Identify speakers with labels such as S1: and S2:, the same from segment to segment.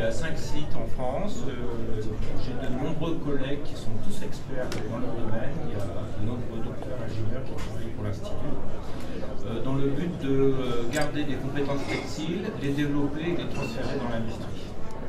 S1: a 5 sites en France. J'ai de nombreux collègues qui sont tous experts dans leur domaine. Il y a de nombreux docteurs ingénieurs qui travaillent pour l'Institut. Dans le but de garder des compétences textiles, les développer et les transférer dans l'industrie.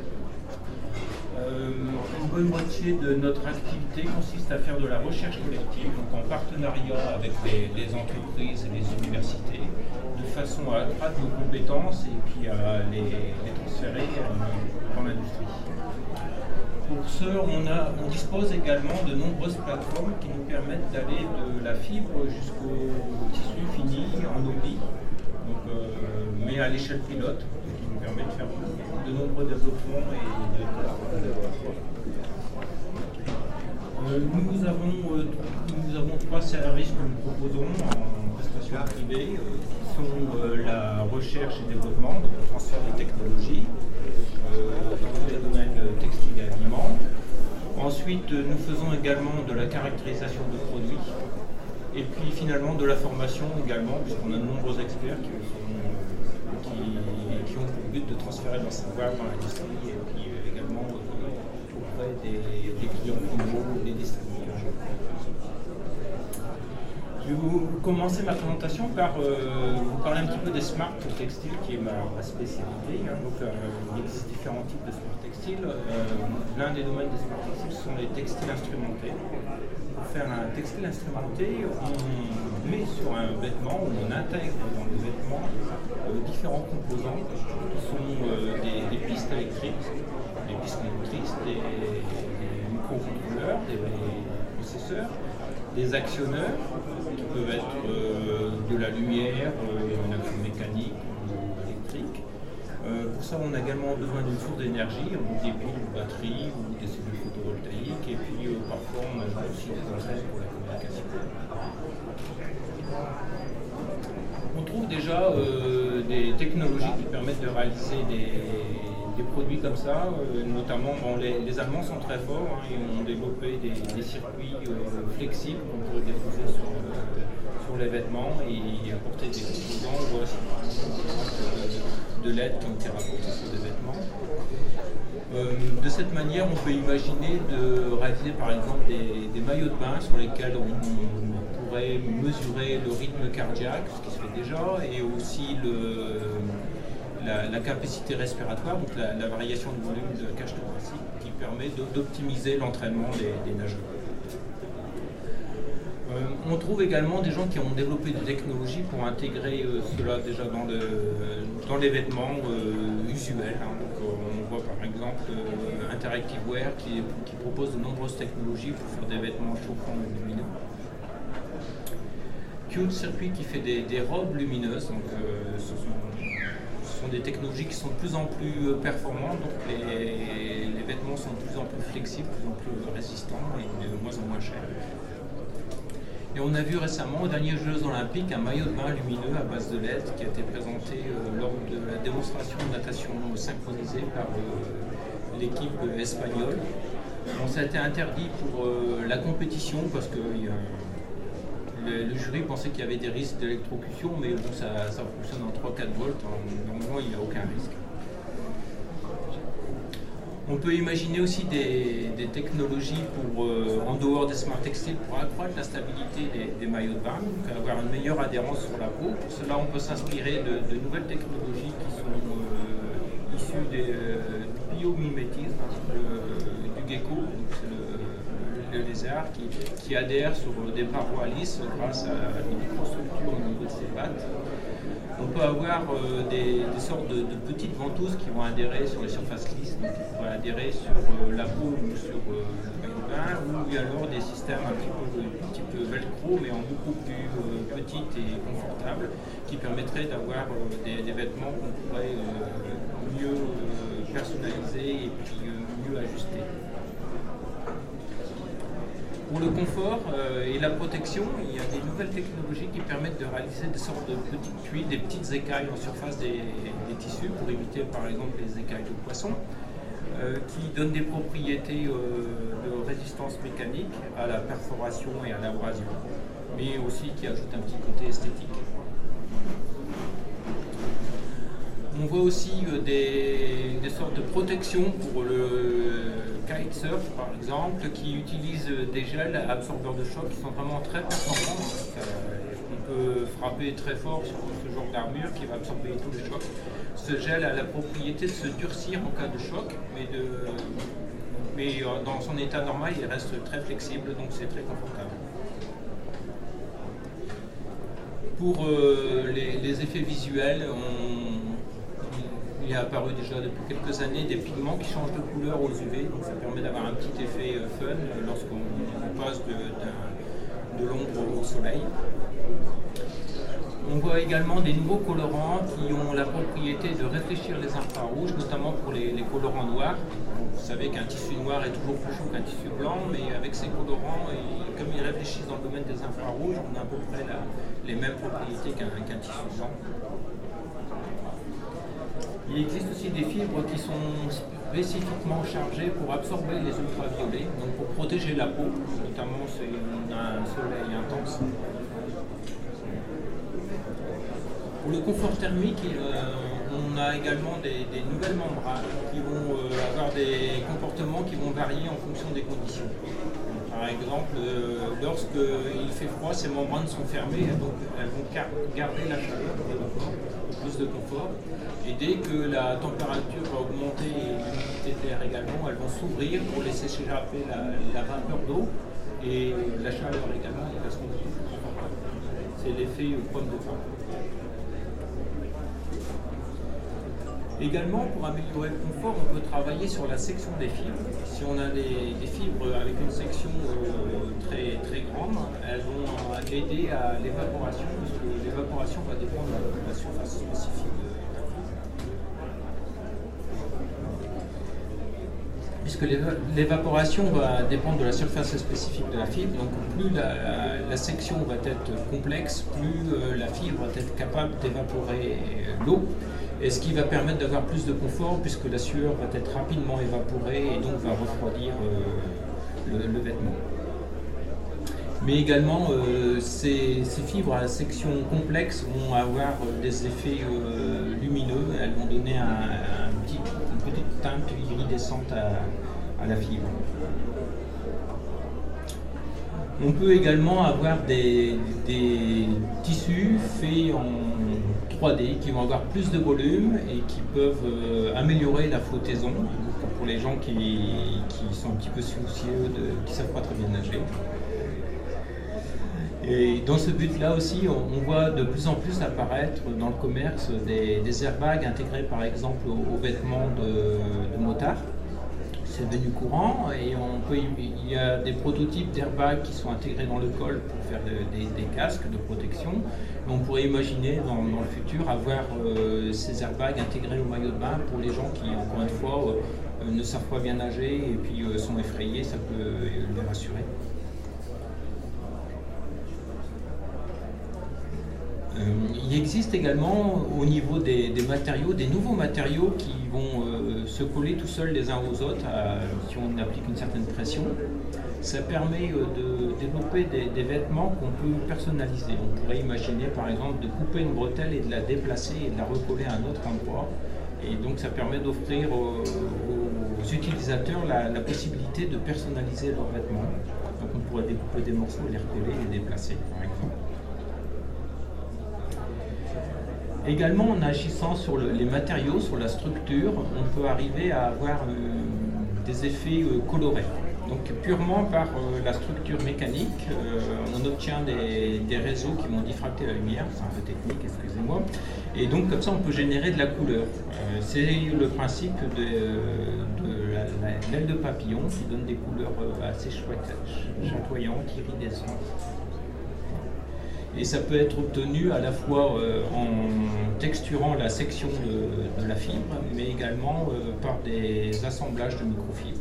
S1: Une bonne moitié de notre activité consiste à faire de la recherche collective, donc en partenariat avec les entreprises et les universités, de façon à accroître nos compétences et puis à les transférer dans l'industrie. Pour ce, on dispose également de nombreuses plateformes qui nous permettent d'aller de la fibre jusqu'au tissu fini en oubli, mais à l'échelle pilote, qui nous permet de faire de nombreux développements et de nous avons 3 services que nous proposons en prestation privée, qui sont la recherche et développement, donc le transfert des technologies dans les domaines textiles et aliments. Ensuite, nous faisons également de la caractérisation de produits et puis finalement de la formation également, puisqu'on a de nombreux experts qui ont pour but de transférer leur savoir dans l'industrie et puis également auprès des clients finaux ou des distributeurs. Je vais commencer ma présentation par vous parler un petit peu des smart textiles, qui est ma spécialité. Il existe différents types de smart textiles. L'un des domaines des smart textiles sont les textiles instrumentés. Pour faire un textile instrumenté, on met sur un vêtement, ou on intègre dans le vêtement différents composants qui sont des pistes électriques, des pistes motrices, des microcontrôleurs, des processeurs, des actionneurs qui peuvent être de la lumière, une action mécanique ou électrique. Pour ça, on a également besoin d'une source d'énergie, des piles, des batteries ou des cellules photovoltaïques, et puis parfois on a aussi des antennes pour la communication. On trouve déjà des technologies qui permettent de réaliser des produits comme ça, notamment les Allemands sont très forts, ils ont développé des circuits flexibles qu'on peut déposer sur les vêtements et apporter des composants de LED qui ont été rapportés sur des vêtements. De cette manière, on peut imaginer de réaliser par exemple des maillots de bain sur lesquels on pourrait mesurer le rythme cardiaque, ce qui se fait déjà, et aussi la capacité respiratoire, donc la variation du volume de la cage thoracique, qui permet d'optimiser l'entraînement des nageurs. On trouve également des gens qui ont développé des technologies pour intégrer cela déjà dans les vêtements usuels. Donc, on voit par exemple Interactive Wear qui propose de nombreuses technologies pour faire des vêtements chauffants et lumineux. Cute Circuit qui fait des robes lumineuses. Donc, ce sont des technologies qui sont de plus en plus performantes, donc les vêtements sont de plus en plus flexibles, de plus en plus résistants et de moins en moins chers. Et on a vu récemment aux derniers Jeux Olympiques un maillot de bain lumineux à base de LED qui a été présenté lors de la démonstration de natation synchronisée par l'équipe espagnole. Bon, ça a été interdit pour la compétition parce que le jury pensait qu'il y avait des risques d'électrocution, mais bon, ça fonctionne en 3-4 volts, normalement il n'y a aucun risque. On peut imaginer aussi des technologies en dehors des smart textiles pour accroître la stabilité des maillots de bain, donc avoir une meilleure adhérence sur la peau. Pour cela, on peut s'inspirer de nouvelles technologies qui sont issues du biomimétisme, du gecko, le lézard, qui adhère sur des parois lisses grâce à des microstructures au niveau de ses pattes. On peut avoir des sortes de petites ventouses qui vont adhérer sur les surfaces lisses, donc qui pourraient adhérer sur la peau ou sur le maillot de bain, ou alors des systèmes un petit peu velcro, mais en beaucoup plus petites et confortables, qui permettraient d'avoir des vêtements qu'on pourrait mieux personnaliser et puis mieux ajuster. Pour le confort et la protection, il y a des nouvelles technologies qui permettent de réaliser des sortes de petites tuiles, des petites écailles en surface des tissus pour éviter par exemple les écailles de poisson, qui donnent des propriétés de résistance mécanique à la perforation et à l'abrasion, mais aussi qui ajoutent un petit côté esthétique. On voit aussi des sorte de protection pour le kitesurf par exemple, qui utilise des gels absorbeurs de choc qui sont vraiment très performants. On peut frapper très fort sur ce genre d'armure qui va absorber tous les chocs. Ce gel a la propriété de se durcir en cas de choc, mais dans son état normal il reste très flexible, donc c'est très confortable. Pour les effets visuels, il est apparu déjà depuis quelques années des pigments qui changent de couleur aux UV, donc ça permet d'avoir un petit effet fun lorsqu'on passe de l'ombre au soleil. On voit également des nouveaux colorants qui ont la propriété de réfléchir les infrarouges, notamment pour les colorants noirs. Vous savez qu'un tissu noir est toujours plus chaud qu'un tissu blanc, mais avec ces colorants, et comme ils réfléchissent dans le domaine des infrarouges, on a à peu près les mêmes propriétés qu'un tissu blanc. Il existe aussi des fibres qui sont spécifiquement chargées pour absorber les ultraviolets, donc pour protéger la peau, notamment si on a un soleil intense. Pour le confort thermique, on a également des nouvelles membranes qui vont avoir des comportements qui vont varier en fonction des conditions. Par exemple, lorsqu'il fait froid, ces membranes sont fermées, donc elles vont garder la chaleur pour plus de confort. Et dès que la température va augmenter et l'humidité de l'air également, elles vont s'ouvrir pour laisser s'échapper la vapeur d'eau et la chaleur également, de façon plus confortable. C'est l'effet pomme de pain. Également, pour améliorer le confort, on peut travailler sur la section des fibres. Si on a des fibres avec une section très grande, elles vont aider à l'évaporation, parce que l'évaporation va dépendre de la surface spécifique. Puisque l'évaporation va dépendre de la surface spécifique de la fibre, donc plus la section va être complexe, plus la fibre va être capable d'évaporer l'eau. Et ce qui va permettre d'avoir plus de confort puisque la sueur va être rapidement évaporée et donc va refroidir le vêtement. Mais également, ces fibres à section complexe vont avoir des effets lumineux, elles vont donner une petite teinte iridescente à la fibre. On peut également avoir des tissus faits en 3D qui vont avoir plus de volume et qui peuvent améliorer la flottaison pour les gens qui sont un petit peu soucieux, qui ne savent pas très bien nager. Et dans ce but-là aussi, on voit de plus en plus apparaître dans le commerce des airbags intégrés par exemple aux vêtements de motards. C'est devenu courant et il y a des prototypes d'airbags qui sont intégrés dans le col pour faire des casques de protection. Mais on pourrait imaginer dans le futur avoir ces airbags intégrés au maillot de bain pour les gens qui, encore une fois, ne savent pas bien nager et puis sont effrayés, ça peut les rassurer. Il existe également au niveau des matériaux, des nouveaux matériaux qui vont se coller tout seuls les uns aux autres si on applique une certaine pression. Ça permet de développer des vêtements qu'on peut personnaliser. On pourrait imaginer par exemple de couper une bretelle et de la déplacer et de la recoller à un autre endroit. Et donc ça permet d'offrir aux utilisateurs la possibilité de personnaliser leurs vêtements. Donc on pourrait découper des morceaux, les recoller et les déplacer par exemple. Également, en agissant sur les matériaux, sur la structure, on peut arriver à avoir des effets colorés. Donc purement par la structure mécanique, on obtient des réseaux qui vont diffracter la lumière, c'est un peu technique, excusez-moi, et donc comme ça on peut générer de la couleur. C'est le principe de l'aile de papillon qui donne des couleurs assez chatoyantes, iridescentes. Et ça peut être obtenu à la fois en texturant la section de la fibre, mais également par des assemblages de microfibres.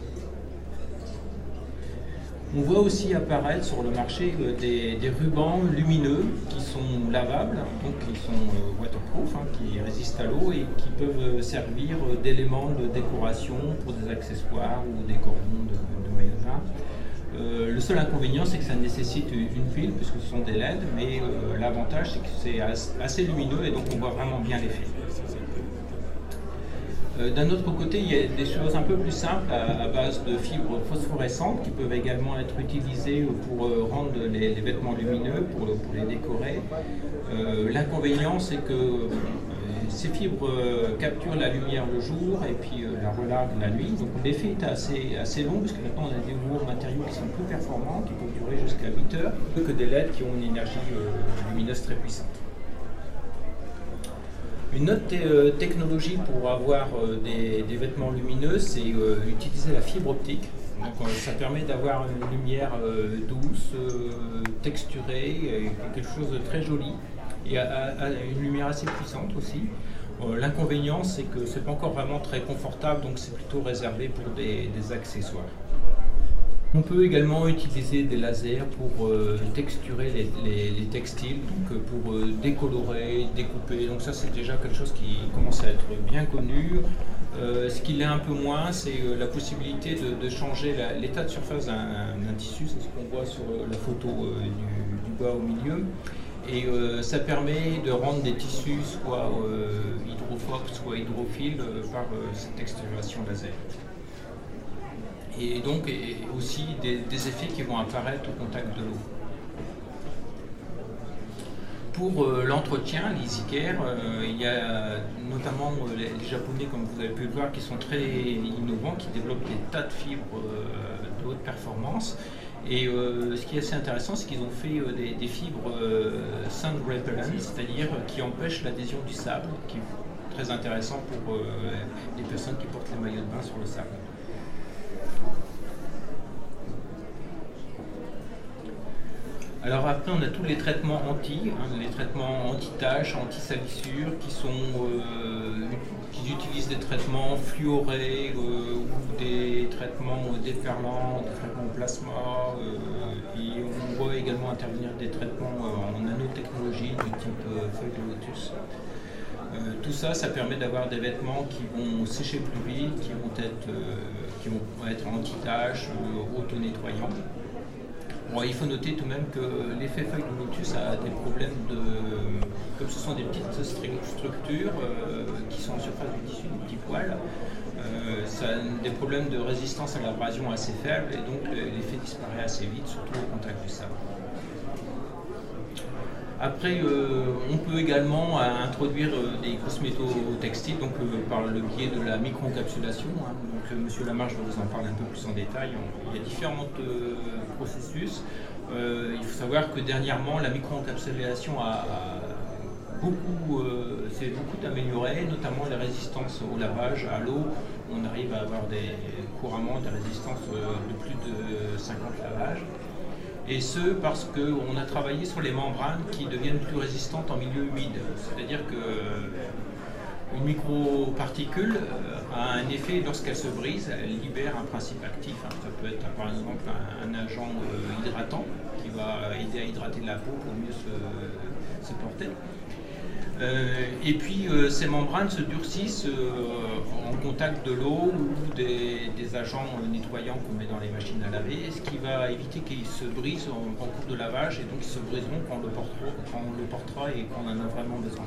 S1: On voit aussi apparaître sur le marché des rubans lumineux qui sont lavables, donc qui sont waterproof, qui résistent à l'eau et qui peuvent servir d'éléments de décoration pour des accessoires ou des cordons de maillot de bain. Le seul inconvénient, c'est que ça nécessite une pile puisque ce sont des LED, mais l'avantage, c'est que c'est assez lumineux et donc on voit vraiment bien l'effet. D'un autre côté, il y a des choses un peu plus simples à base de fibres phosphorescentes qui peuvent également être utilisées pour rendre les vêtements lumineux, pour les décorer. L'inconvénient, c'est que ces fibres capturent la lumière le jour et puis la relarguent la nuit. Donc l'effet est assez long, puisque maintenant on a des nouveaux matériaux qui sont plus performants, qui peuvent durer jusqu'à 8 heures, que des LED qui ont une énergie lumineuse très puissante. Une autre technologie pour avoir des vêtements lumineux, c'est utiliser la fibre optique. Donc ça permet d'avoir une lumière douce, texturée, quelque chose de très joli, et une lumière assez puissante aussi. L'inconvénient, c'est que ce n'est pas encore vraiment très confortable, donc c'est plutôt réservé pour des accessoires. On peut également utiliser des lasers pour texturer les textiles, donc pour décolorer, découper. Donc ça, c'est déjà quelque chose qui commence à être bien connu. Ce qui l'est un peu moins, c'est la possibilité de changer l'état de surface d'un tissu. C'est ce qu'on voit sur la photo du bas au milieu. Et ça permet de rendre des tissus soit hydrophobes, soit hydrophiles par cette texturation laser. Et donc aussi des effets qui vont apparaître au contact de l'eau. Pour l'entretien, l'EasyCare, il y a notamment les Japonais, comme vous avez pu le voir, qui sont très innovants, qui développent des tas de fibres de haute performance. Et ce qui est assez intéressant, c'est qu'ils ont fait des fibres sand repellent, c'est-à-dire qui empêchent l'adhésion du sable, qui est très intéressant pour les personnes qui portent les maillots de bain sur le sable. Alors après, on a tous les traitements les traitements anti-taches, anti-salissure, qui utilisent des traitements fluorés ou des traitements déferlants, des traitements au plasma. Et on voit également intervenir des traitements en nanotechnologie du type feuille de lotus. Tout ça, ça permet d'avoir des vêtements qui vont sécher plus vite, qui vont être anti-taches, auto-nettoyants. Bon, il faut noter tout de même que l'effet feuille de lotus a des problèmes comme ce sont des petites structures qui sont en surface du tissu, des petits poils, ça a des problèmes de résistance à l'abrasion assez faibles et donc l'effet disparaît assez vite, surtout au contact du sable. Après, on peut également introduire des grosses métaux textiles donc, par le biais de la micro-encapsulation. Donc, M. Lamarche va vous en parler un peu plus en détail. Il y a différents processus. Il faut savoir que dernièrement, la micro-encapsulation s'est beaucoup améliorée, notamment les résistances au lavage, à l'eau. On arrive à avoir couramment des résistances de plus de 50 lavages. Et ce parce qu'on a travaillé sur les membranes qui deviennent plus résistantes en milieu humide. C'est-à-dire qu'une microparticule a un effet, lorsqu'elle se brise, elle libère un principe actif. Ça peut être par exemple un agent hydratant qui va aider à hydrater la peau pour mieux se porter. Et puis ces membranes se durcissent en contact de l'eau ou des agents nettoyants qu'on met dans les machines à laver, ce qui va éviter qu'ils se brisent en cours de lavage et donc ils se briseront quand on le portera et qu'on en a vraiment besoin.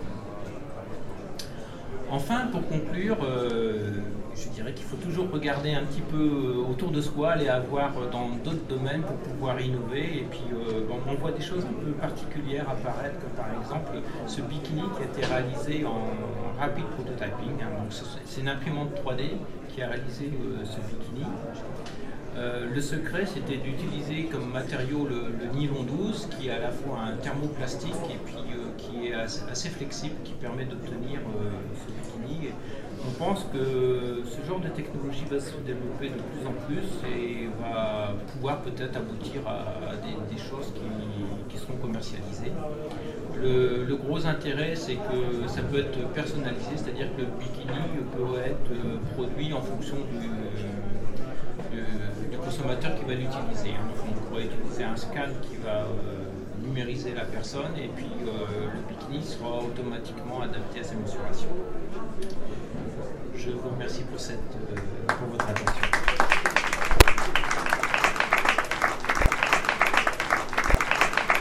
S1: Enfin, pour conclure, je dirais qu'il faut toujours regarder un petit peu autour de soi, aller voir dans d'autres domaines pour pouvoir innover. Et puis, on voit des choses un peu particulières apparaître, comme par exemple ce bikini qui a été réalisé en rapid prototyping. C'est une imprimante 3D qui a réalisé ce bikini. Le secret, c'était d'utiliser comme matériau le nylon 12, qui est à la fois un thermoplastique et puis qui est assez flexible, qui permet d'obtenir ce bikini. On pense que ce genre de technologie va se développer de plus en plus et va pouvoir peut-être aboutir à des choses qui seront commercialisées. Le gros intérêt, c'est que ça peut être personnalisé, c'est-à-dire que le bikini peut être produit en fonction du consommateur qui va l'utiliser. On pourrait utiliser un scan qui va numériser la personne et puis le bikini sera automatiquement adapté à sa mensurations. Je vous remercie pour votre attention.